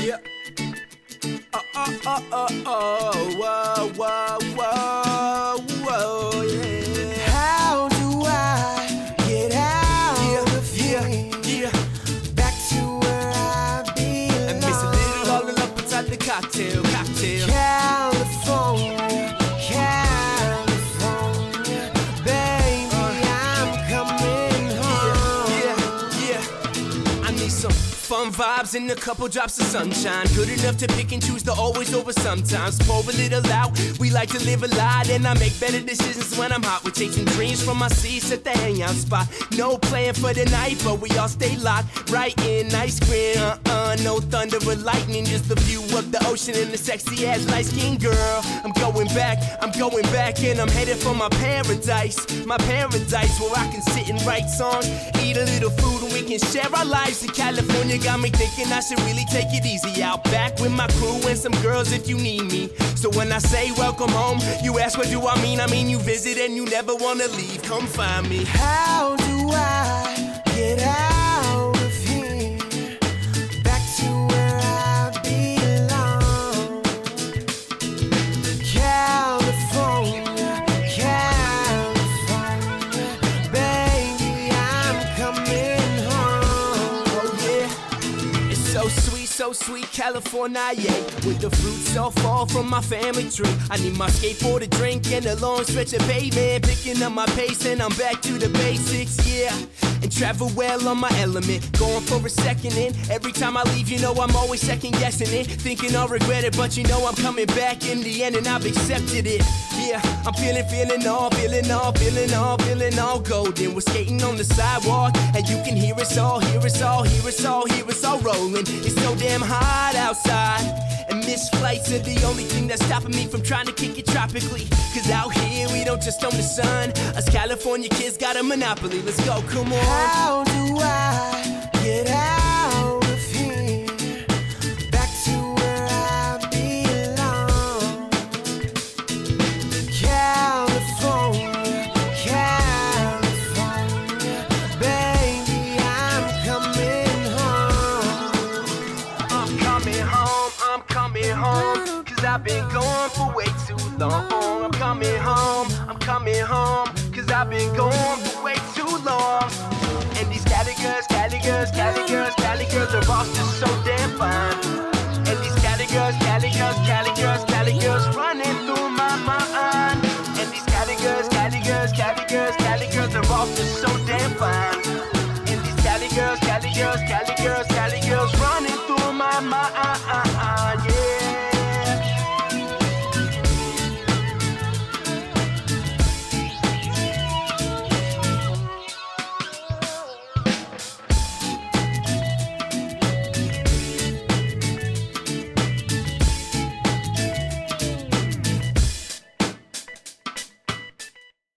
Yeah. Whoa, whoa, whoa, whoa, yeah. How do I get out of here? Yeah. Back to where I belong. And miss a little all up inside the cocktail. California, California, baby, I'm coming home. Yeah. I need some fun vibes and a couple drops of sunshine. Good enough to pick and choose, the always over sometimes. Pour a little out, we like to live a lot. And I make better decisions when I'm hot. We're chasing dreams from my seats at the hangout spot. No plan for the night, but we all stay locked right in ice cream. No thunder or lightning, just the view of the ocean and the sexy ass light skin girl. I'm going back, and I'm headed for my paradise where I can sit and write songs, eat a little food, and we can share our lives. In California got me thinking I should really take it easy out back with my crew and some girls if you need me. So when I say welcome home, you ask what do I mean? I mean you visit and you never wanna leave. Come find me. How do I get out of here? Back to where I belong. California, California, baby, I'm coming home. Oh yeah, it's so sweet, California, yeah. With the fruits all fall from my family tree. I need my skateboard, a drink, and a long stretch of pavement. Picking up my pace and I'm back to the basics, yeah. And travel well on my element. Going for a second in. Every time I leave, you know I'm always second guessing it. Thinking I'll regret it, but you know I'm coming back in the end and I've accepted it. Yeah, I'm feeling all golden. We're skating on the sidewalk and you can hear us all rolling. It's so damn hot outside, and missed flights are the only thing that's stopping me from trying to kick it tropically. Cause out here we don't just own the sun, us California kids got a monopoly. Let's go, come on. How do I get out of here? Back to where I belong. California, California, baby, I'm coming home. I'm coming home, cause I've been gone for way too long. I'm coming home, cause I've been gone for way too long. And these Cali girls are all just so damn fine. And these Cali girls running through my mind. And these Cali girls are all just so damn fine. And these Cali girls running